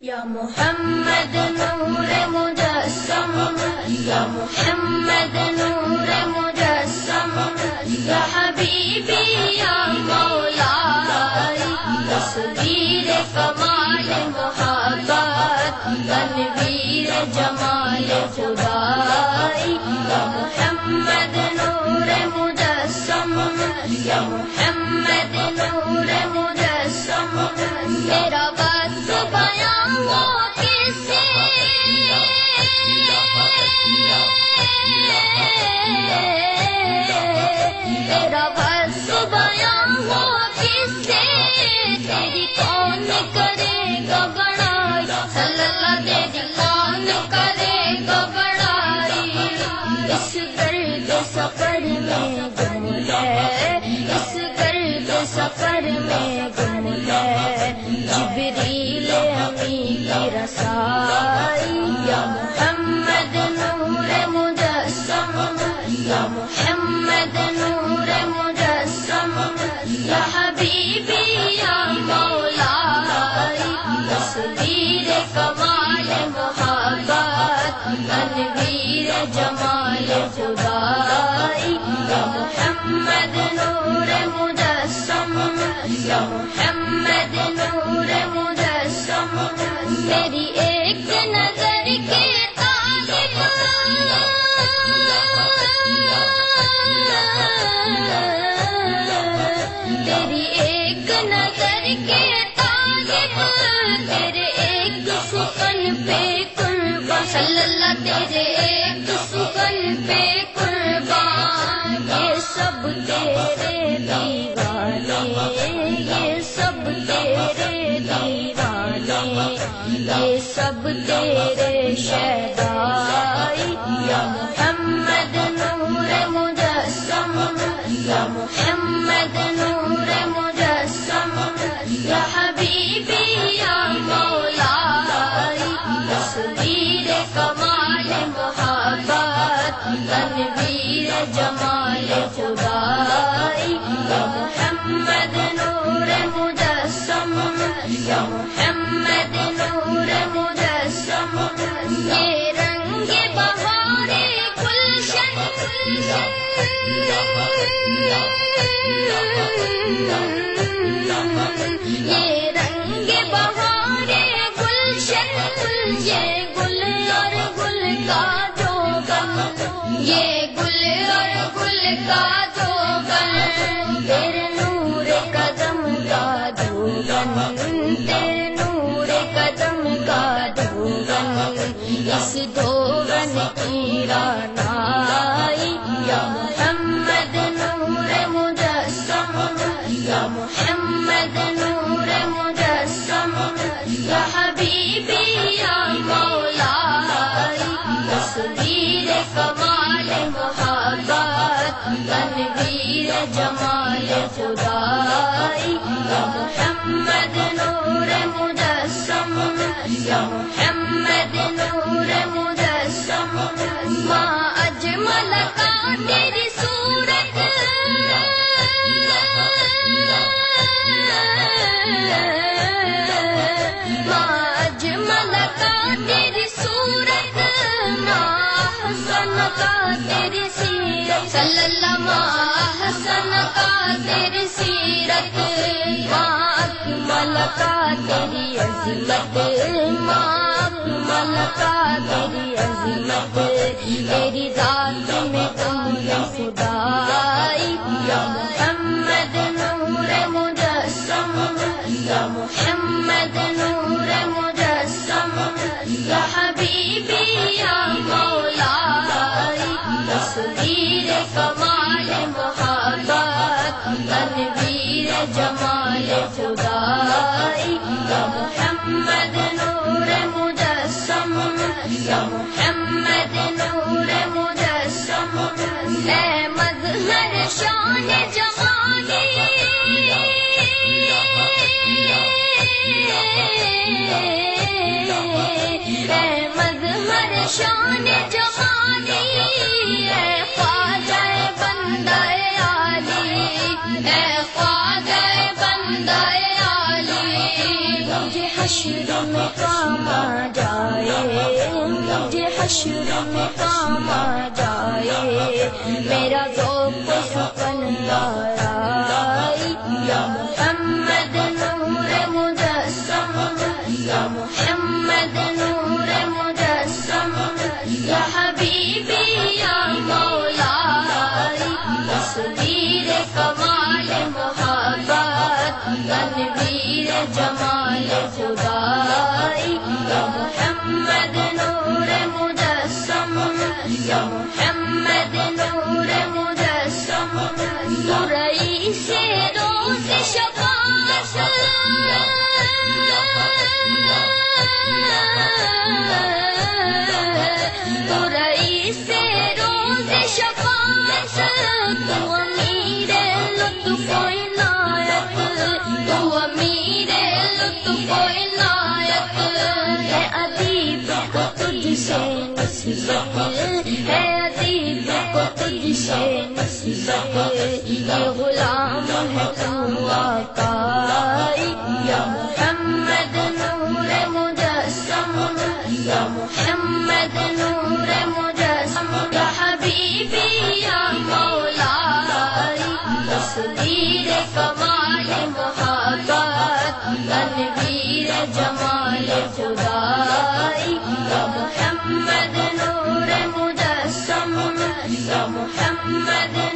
یا محمد نور مجسم، یا محمد نور مجسم، یا حبیبی یا مولائی، تصویر کمال محبت، تنویر جمال خدائی، یا محمد نور مجسم، یا محمد نور مجسم، تیرا بس بیان ہو کسے، تیرا بس بیان ہو کسے، تیری کون کرے گا بڑائی، صلی اللہ تیری کون کرے گا بڑائی، اس گرد سفر میں گم ہے، اس گرد سفر میں گم ہے، جبریل امی کی رسائی، یا محمد نور مجسم، یا محمد نور مجسم، یا حبیبی یا مولائی، تصویر کمال محبت، تنویر جمال خدائی، یا محمد نور مجسم، یا محمد نور مجسم، تیری ایک نظر کے طالب، تیری ایک نظر کے طالب، تیرے ایک سکن پہ قربان، صلی اللہ تیرے ایک سکن پہ قربان، یہ سب تیرے دیوانے، یہ سب تیرے دیوانے، یہ سب تیرے شیدائی، یا محمد نور مجسم، یا محمد نور مجسم، یا حبیبی یا مولائی، تصویر کمال محبت، تنویر جمال خدائی، یا محمد نور مجسم، یا محمد نور مجسم، یہ رنگ بہار گلشن، یہ رنگ بہار گلشن، یہ گل اور گل کا جوگن، یہ گل اور گل کا جوگن، تیرے نور قدم کا دھوگن، تیرے نور قدم کا دھوگن، اس دھوگن کی رانائی، یا محمد نور مجسم، یا محمد نور مجسم، یا حبیبی یا مولائی، تصویر کمال محبت، تنویر جمال خدائی، یا محمد نور مجسم، یا محمد نور مجسم، ماں اجمل کا تیری صورت، ماں اجمل کا تیری صورت، ماں حسن کا تیری سیرت، صلی اللہ ماں حسن کا تیری سیرت، ماں اکمل کا تیری عظمت، ماں اکمل کا تیری عظمت، تیری ذات میں تم نے خدائی، یا محمد نور مجسم، یا محمد نور مجسم، یا حبیبی یا مولائی، تصویر کمال محبت، تنویر جمال خدائی، یا محمد نور مجسم، یا محمد نور مجسم، اے مظہر شان جمالی، اے مظہر شان جمالی، اے خواجہ بندہ عالی، اے خواجہ بندہ عالی، مجھے حشر میں کام آ جائے، مجھے حشر میں کام آ جائے، میرا ذوق سکن دارائی یا محمد نور مجسم، یا محمد نور مجسم، یا حبیبی یا مولائی، تصویر کمال محبت، تنویر جمال خدائی، یا محمد نور مجسم، یا محمد نور مجسم، تو رئیس روز شفاعت، تو رئیس روز شفاعت، تو امیر لطف و عنایت، تو امیر لطف و عنایت، ہے ادیب کو تجھ سے نسبت، ہے ادیب کو تجھ سے نسبت، یہ غلام ہے تو آقائی، یا محمد نور مجسم، یا محمد نور مجسم، یا حبیبی یا مولائی، تصویر کمال محبت، تنویر جمال خدائی، یا محمد نور مجسم، یا محمد